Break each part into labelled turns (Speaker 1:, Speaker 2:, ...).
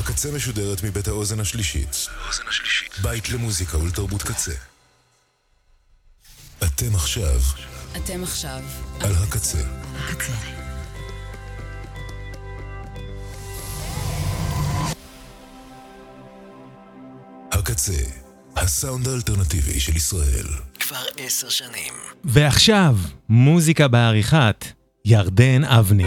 Speaker 1: הקצה משודרת מבית האוזן השלישית. בית למוזיקה ולתרבות קצה. אתם עכשיו על הקצה. הקצה, הסאונד האלטרנטיבי של ישראל.
Speaker 2: כבר 10 שנים.
Speaker 3: ועכשיו, מוזיקה בעריכת ירדן אבני.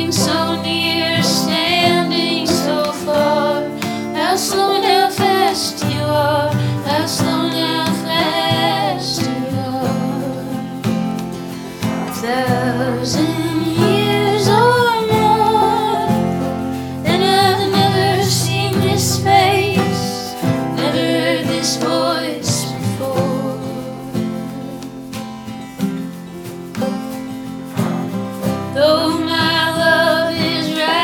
Speaker 2: Standing so near, standing so far. How slow and how fast you are. How slow and how fast you are. 1,000 years or more, and I've never seen this face, never heard this voice before. Though my love is right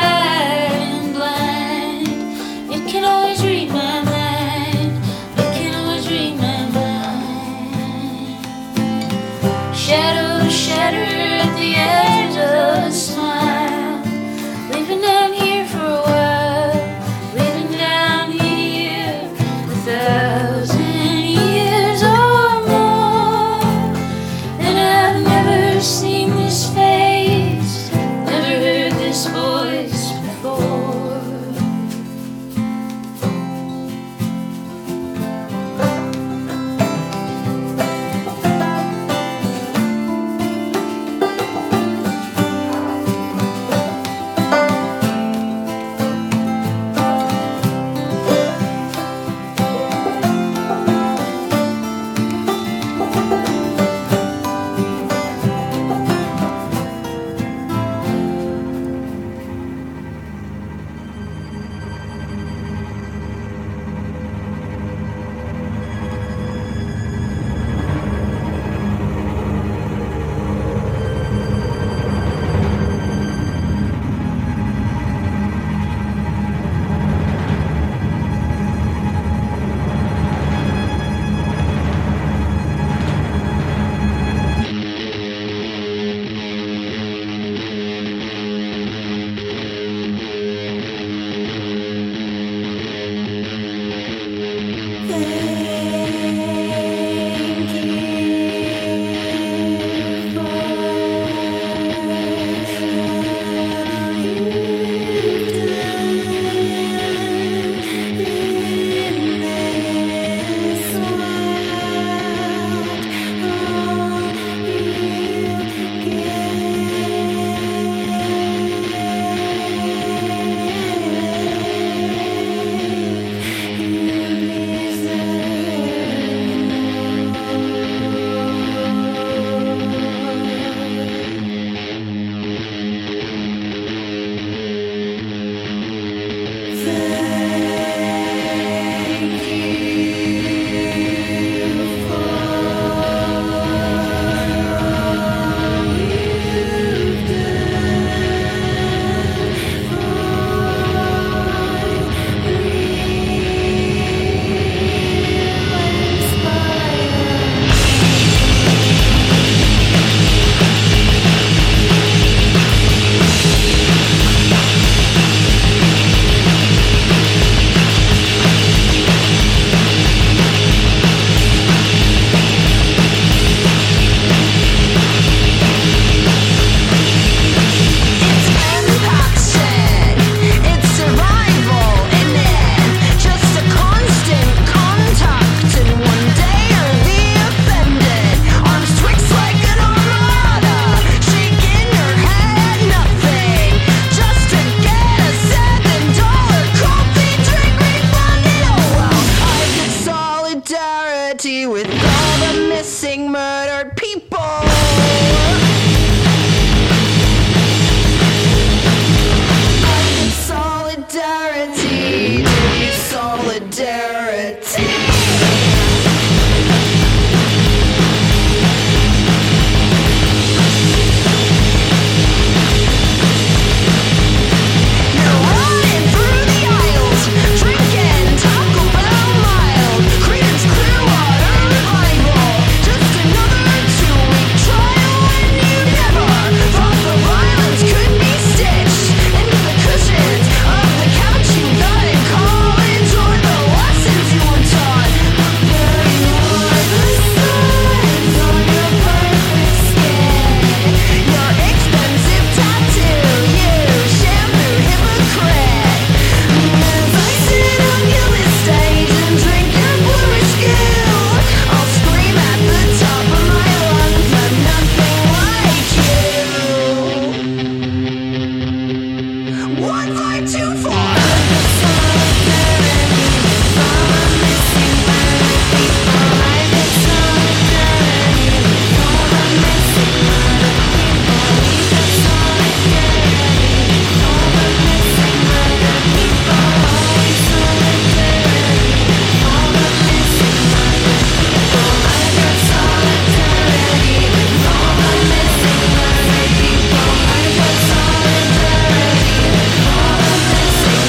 Speaker 2: Missing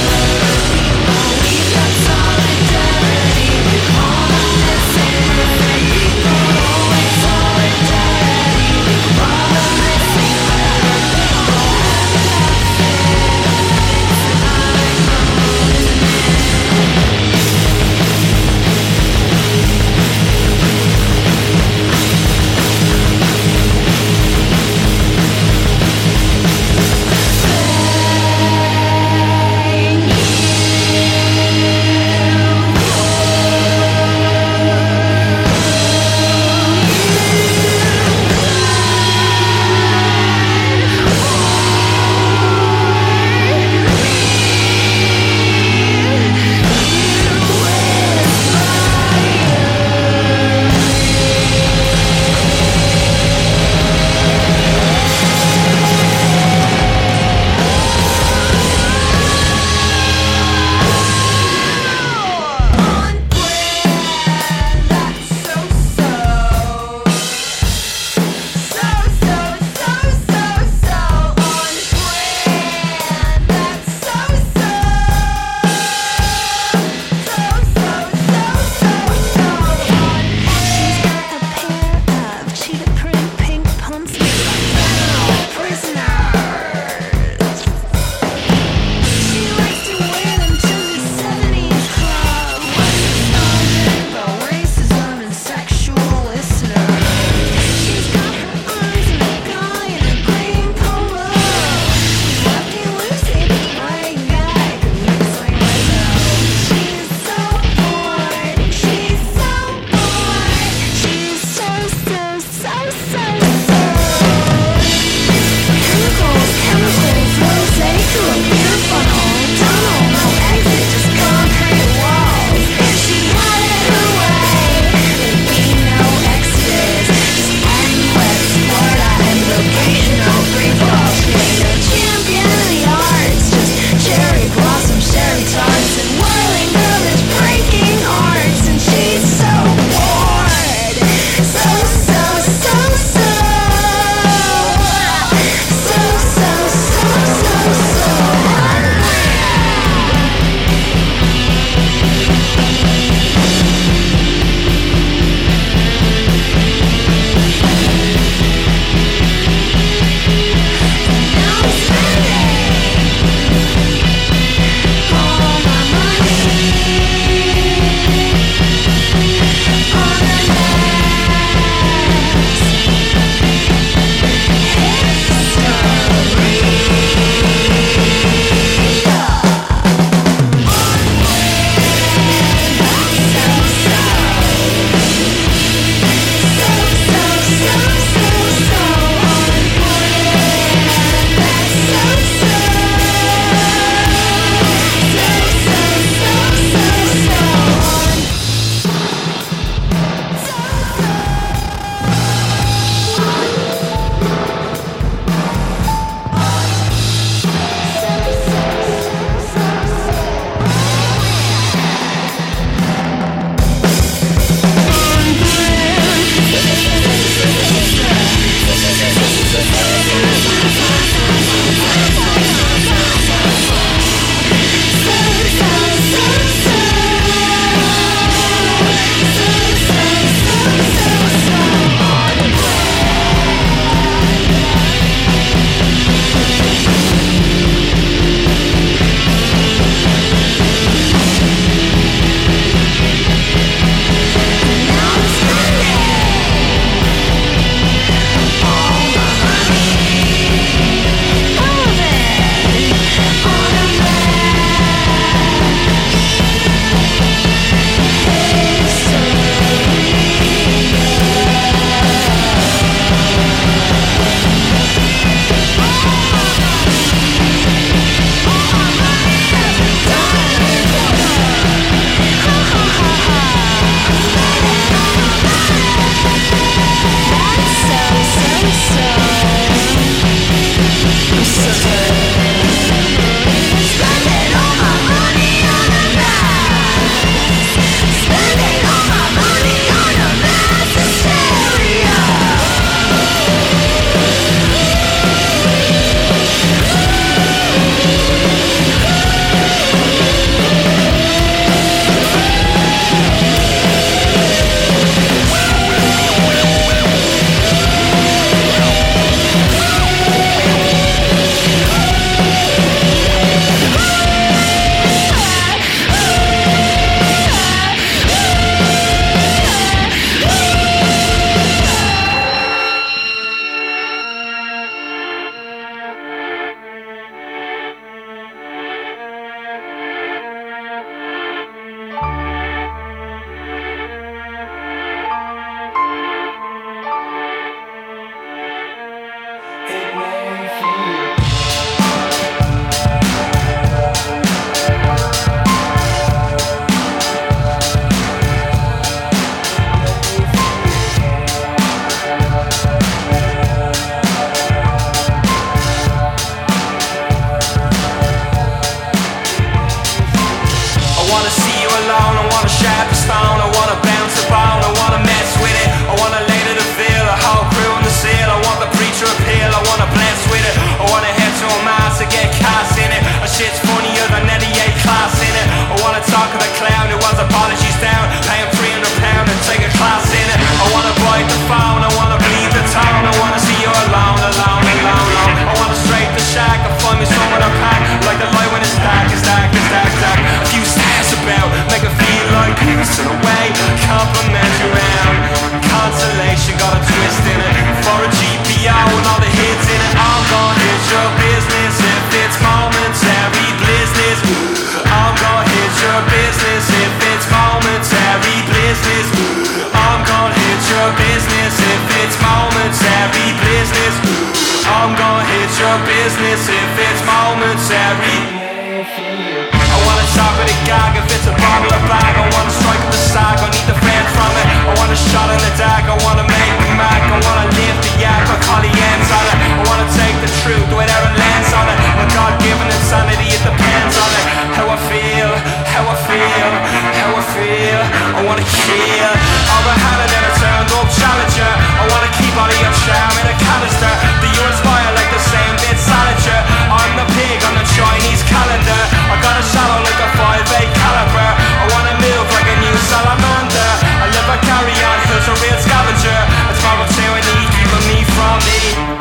Speaker 4: stone. I wanna bounce a bone, I wanna mess with it. I wanna lay to the veil, a whole crew on the seal. I want the preacher appeal, I wanna bless with it. I wanna head to a mass to get cast in it. A shit's funnier than any A class in it. I wanna talk to the clown who wants apologies down, pay him £300 and take a class in it. I wanna bite the phone, I wanna bleed the town. I wanna see you alone, alone, alone, alone. I wanna straight the shack and find me someone to pack. Like the light when it's dark, it's dark, it's dark, it's dark. A few stairs about, make it feel like peace in a way. Complimentary round, consolation got a twist in it. For a GPO and all the hits in it. I'm gonna hit your business if it's momentary business. I'm gonna hit your business if it's momentary business. I'm gonna hit your business if it's momentary business. I'm gonna hit your business if it's momentary. I wanna talk with a gag if it's a bottle or bag. I wanna strike with the sack, I need the fans from it. I want a shot in the dark, I wanna make me mad. I wanna live the yak, I call the ends on it. I wanna take the truth without a lens on it. My God-given insanity, it depends on it. How I feel, how I feel, how I feel. I wanna kill all the hand and a turned up challenger. I wanna keep all of your charm in a canister. Do you inspire like the same bit salager? I'm the pig on the Chinese calendar. I got a shadow like a 5'8" caliber. I wanna move like a new salamander. I live a carry on, who's a real scavenger. It's more tyranny, keeping me from me.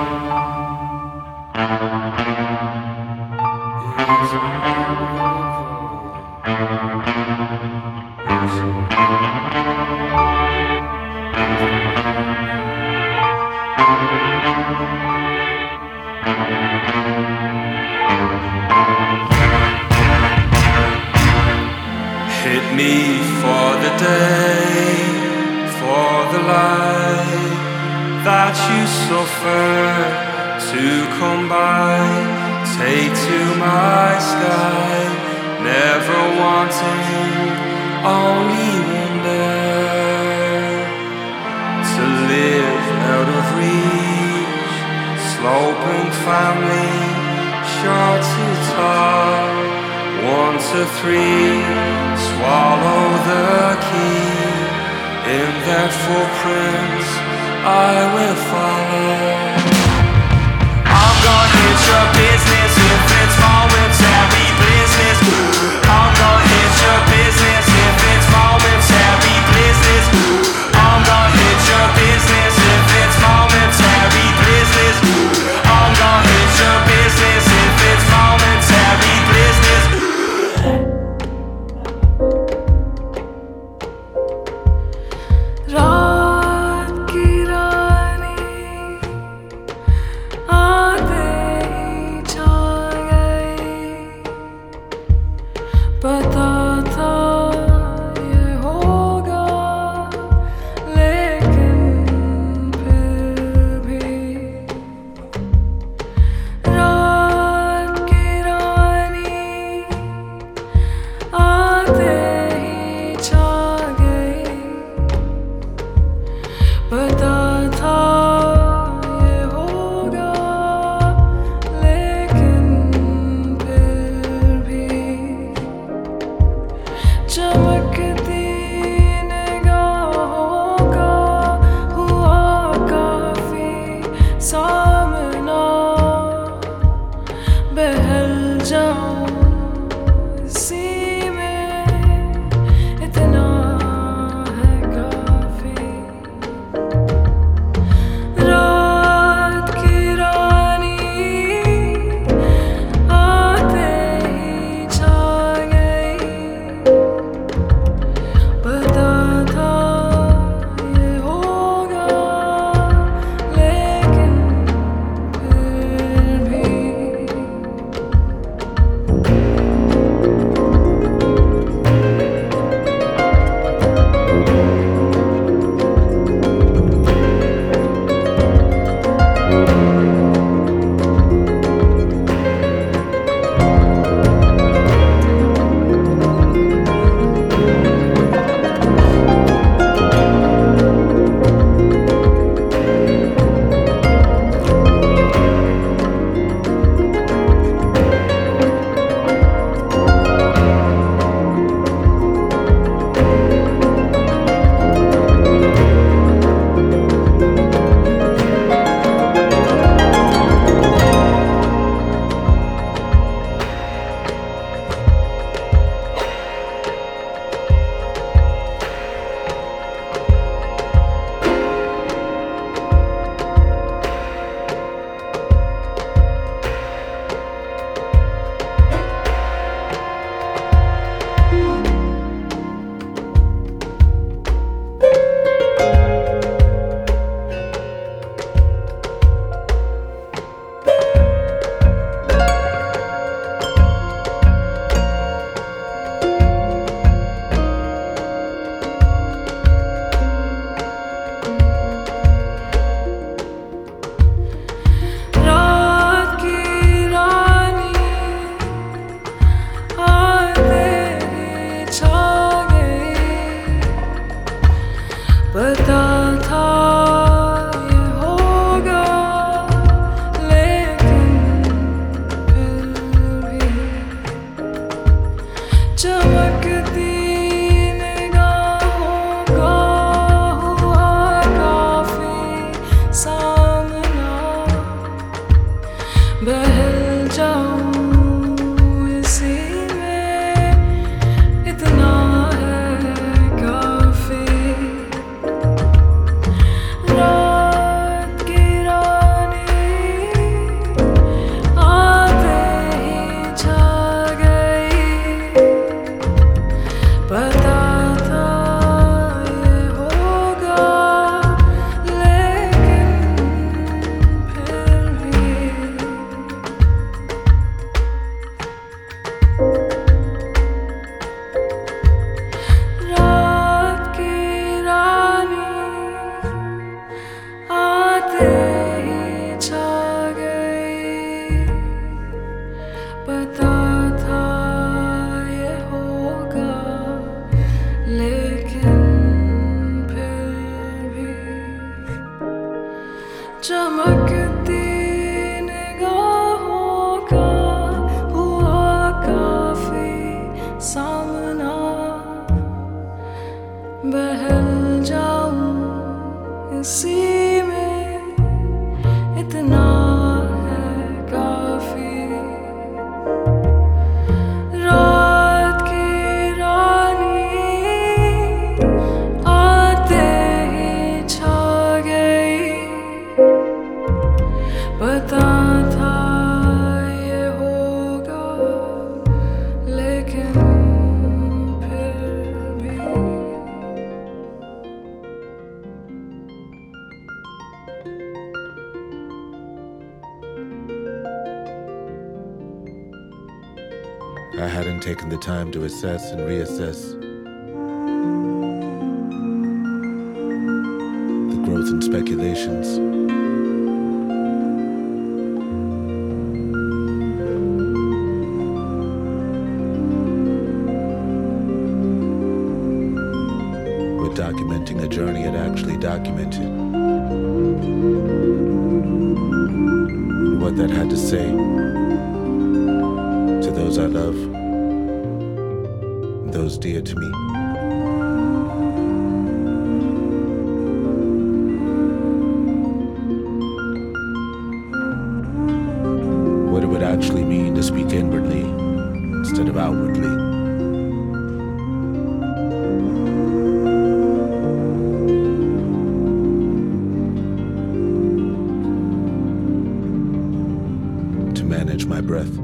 Speaker 4: Hit me for the day, for the light that you suffer to come by. Take to my sky, never wanting, only wonder to live out of reach. Sloping family, short to tall. 1 to 3, swallow the key. In their footprints, I will follow. I'm gonna hit your business if it's momentary business. I'm gonna hit your business if it's momentary business. I'm gonna hit your business if it's momentary business. I'm gonna hit your business if it's momentary business.
Speaker 5: पता था ये होगा लेकिन फिर भी चमकती निगाहों का हुआ काफी सामना बहल जाऊं इसी में इतना है काफी रात की रानी आते ही छा गई पता था ये होगा लेकिन फिर भी
Speaker 1: I hadn't taken the time to assess and reassess the growth and speculations. With documenting a journey it actually documented. And what that had to say to those I love, those dear to me. What it would actually mean to speak inwardly instead of outwardly. To manage my breath.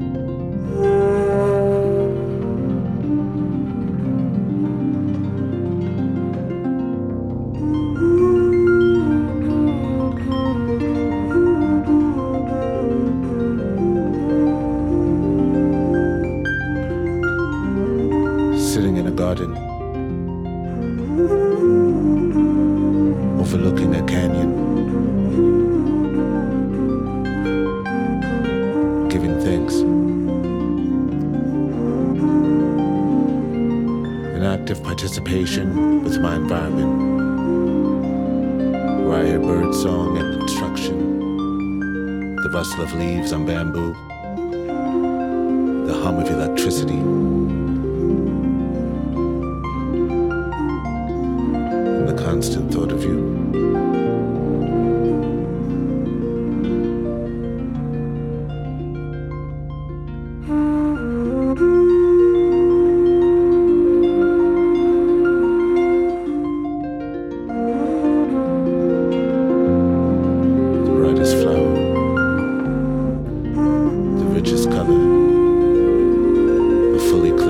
Speaker 1: Sitting in a garden, overlooking a canyon, giving thanks. An active participation with my environment, where I hear bird song and construction, the rustle of leaves on bamboo, the hum of electricity, and the constant thought of you. The brightest flower, the richest color, a fully clear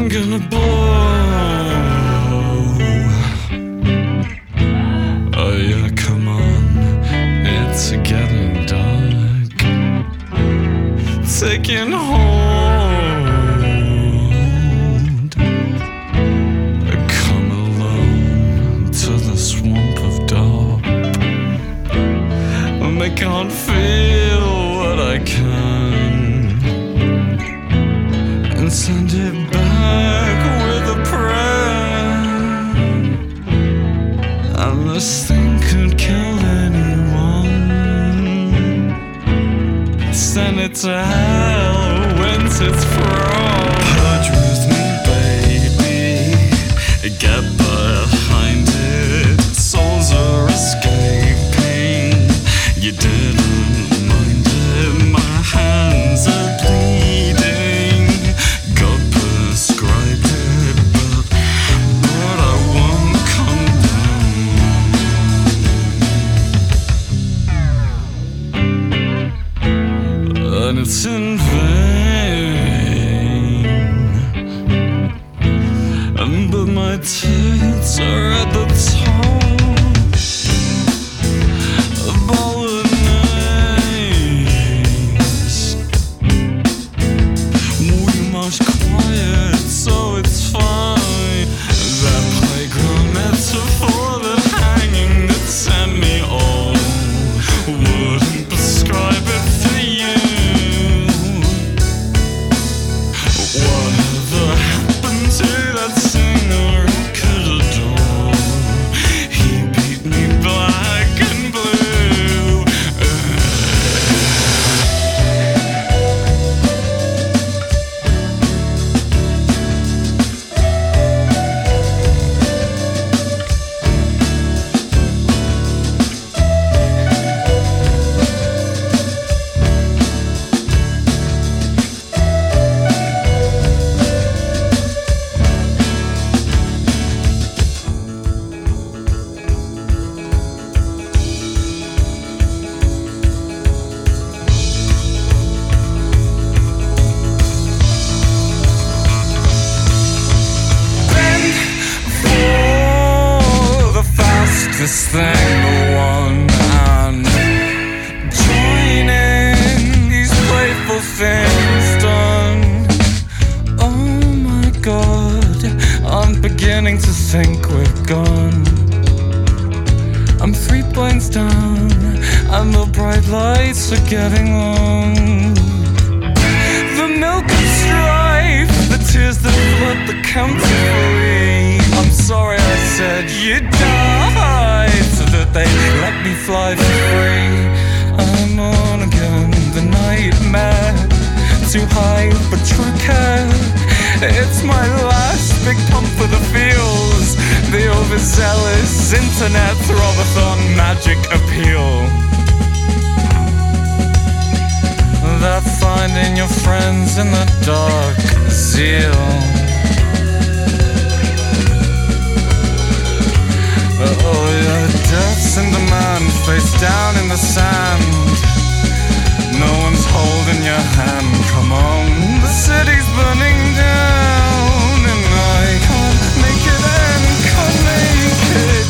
Speaker 6: I'm gonna blow. Oh yeah, come on, it's getting dark. Taking hold. Come alone to the swamp of dark. And I can't feel what I can, and send it back with a prayer. And this thing could kill anyone. Send it to hell whence it's from. Purge with me, baby. Get behind it. Souls are escaping. You didn't mind it. My hands are bleeding. God prescribed it, but I won't come down. And it's in vain. But my tits are at the top of bolognese. We must quiet, so it's fine. That playground metaphor, that hanging that sent me on, wouldn't prescribe it for you. Whatever happened to that singer I could adore? He beat me black and blue. This thing, the one, and joining these playful things done. Oh my God, I'm beginning to think we're gone. I'm 3 points down, and the bright lights are getting long. The milk of strife, the tears that flood the counterfeit. I'm sorry I said you died, so that they let me fly for free. I'm on again, the nightmare, too high for true care. It's my last big pump for the feels, the overzealous internet throbathon magic appeal. That finding your friends in the dark zeal. Oh yeah, death's in demand, face down in the sand. No one's holding your hand, come on. The city's burning down, and I can't make it and can't make it.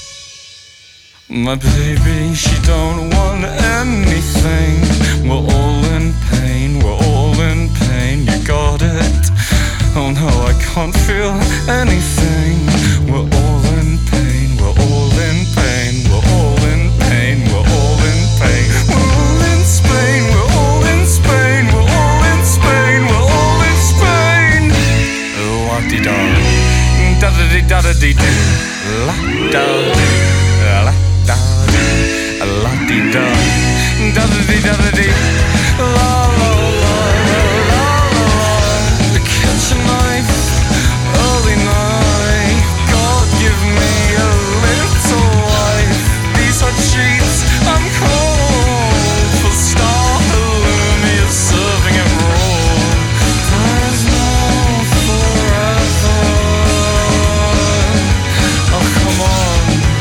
Speaker 6: My baby, she don't want anything. We're all in pain, we're all in pain, you got it. Oh no, I can't feel anything. We're all in pain, we're all in pain, we're all in pain, we're all in pain. We're all in Spain, we're all in Spain, we're all in Spain, we're all in Spain. La-di-da, da-da-di-da-da-di-da, la-da, la-da, la-di-da, da-da-di-da-da-di, la-la-la-la-la-la. Catch a knife, early night. God give me a little life. These hot sheets, I'm cold. For star halloumi, serving it raw. There's no forever. Oh come on.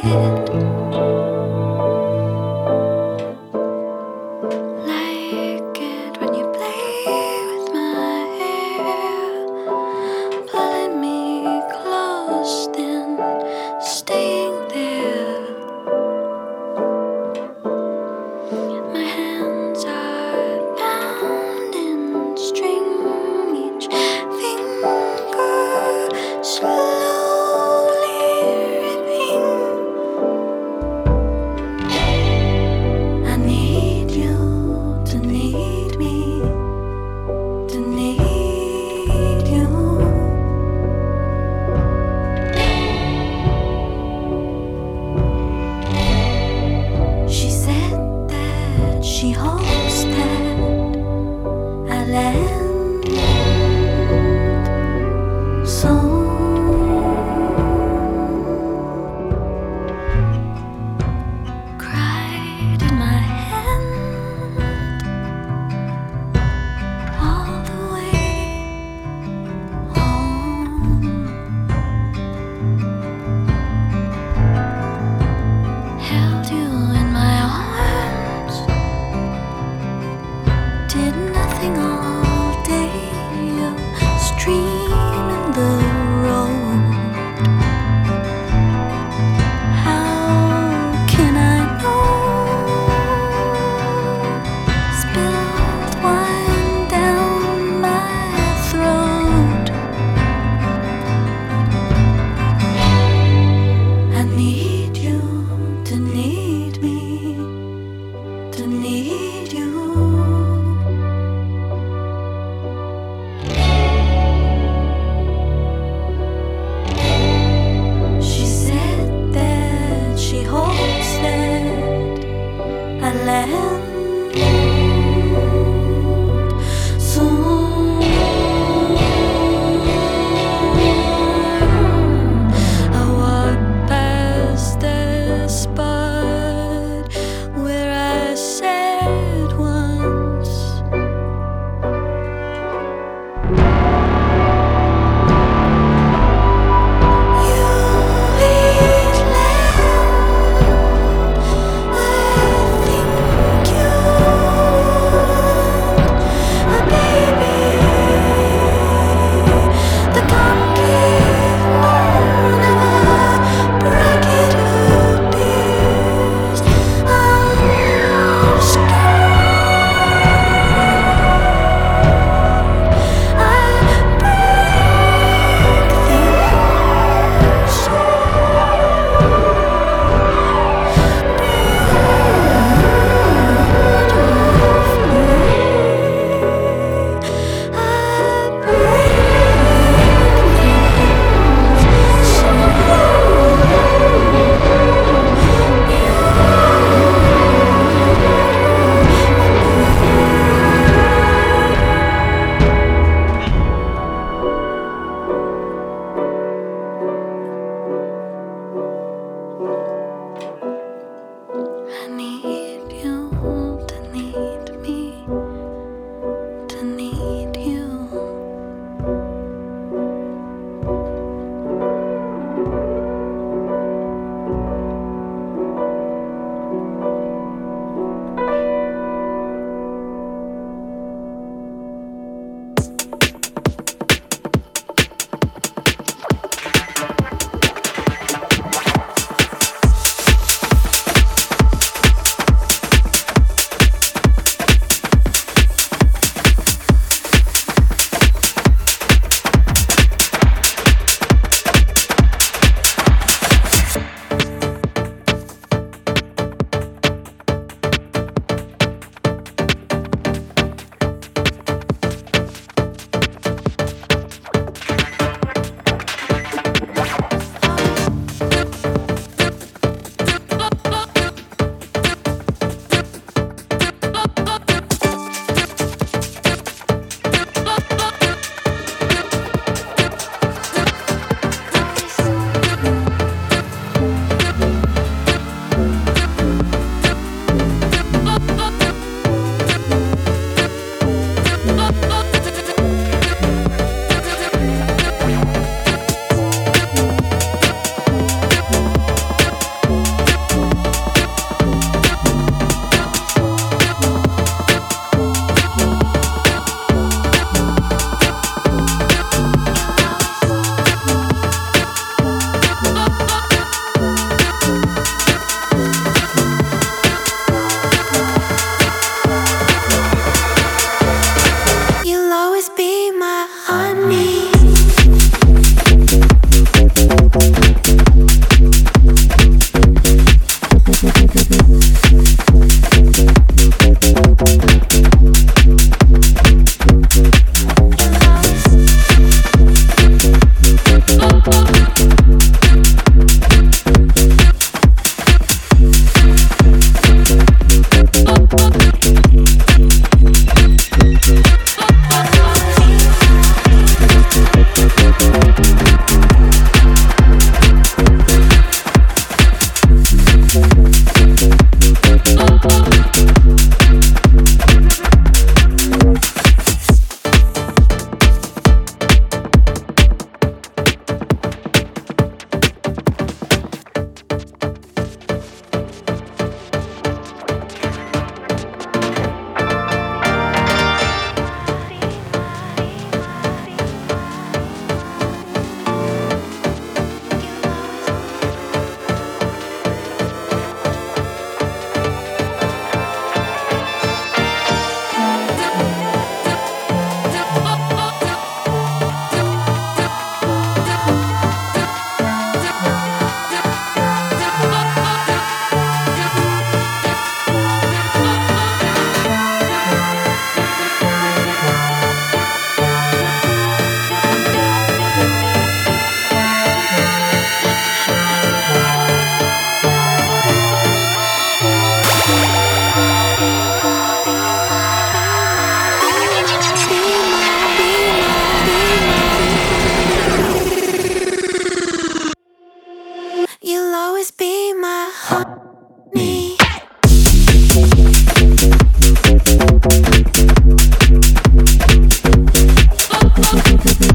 Speaker 7: Like it when you play with my hair, pulling me close, then staying there. My hands are bound in string, each finger slowly ripping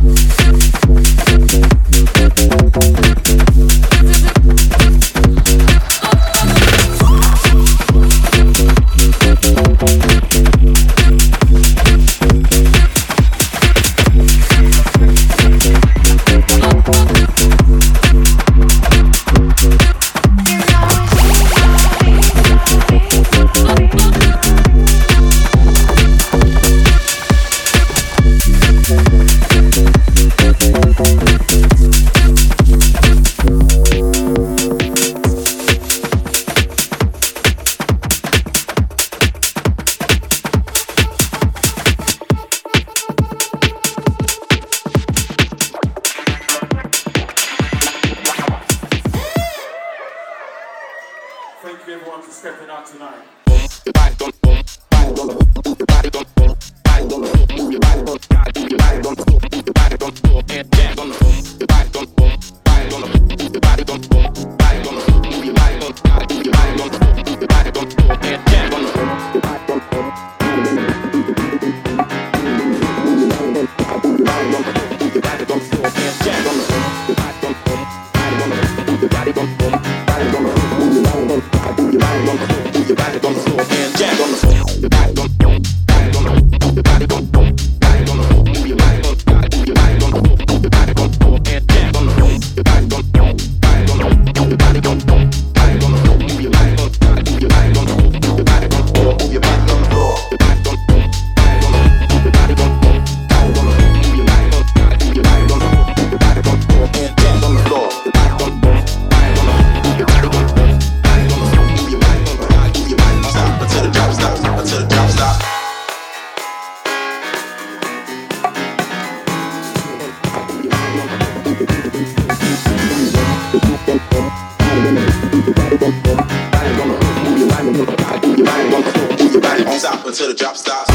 Speaker 8: Until the drop stops.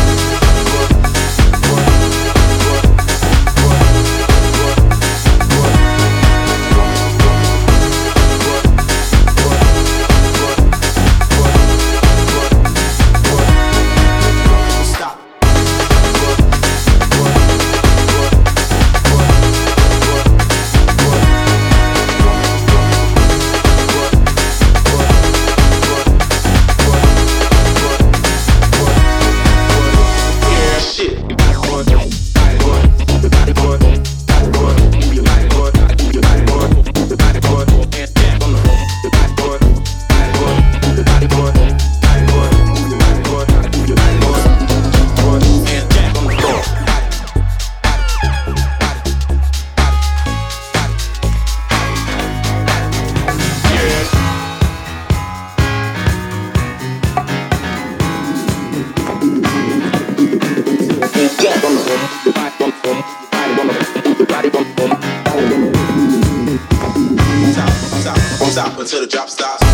Speaker 8: Stop until the drop stops.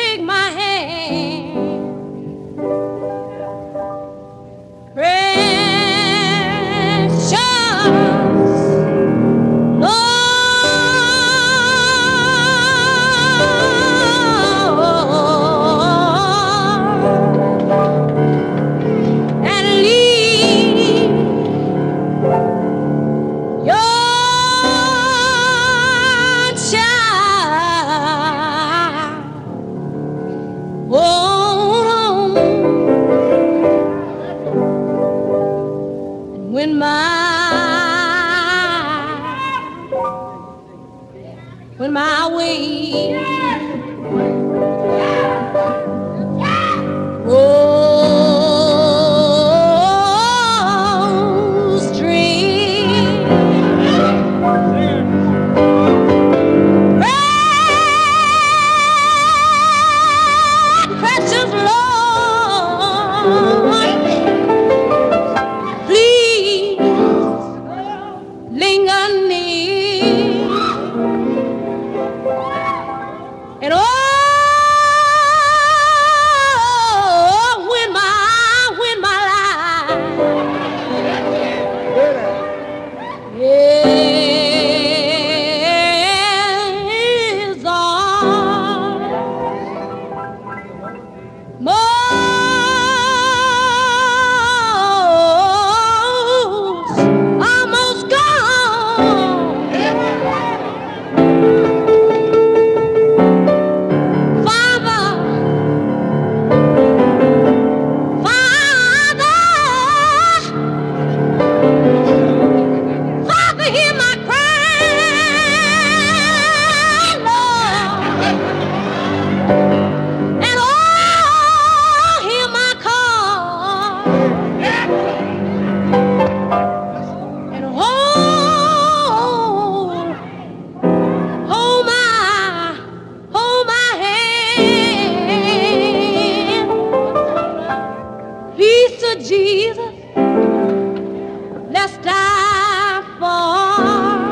Speaker 2: take my hand, precious Lord, and lead your child home. And when my way goes dream, precious Lord, please linger near. And oh, when my life is almost gone, Father, hear my cry, Lord, and oh, hear my call, and hold my hand, peace of Jesus, let's die for.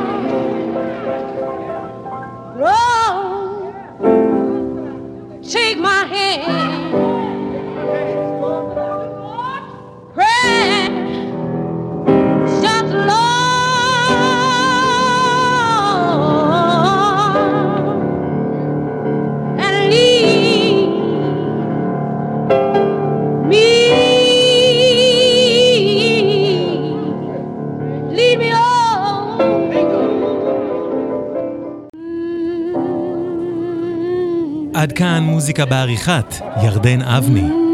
Speaker 2: Lord, take my hand, precious Lord, and lead me on.
Speaker 3: עד כאן מוזיקה בעריכת ירדן אבני.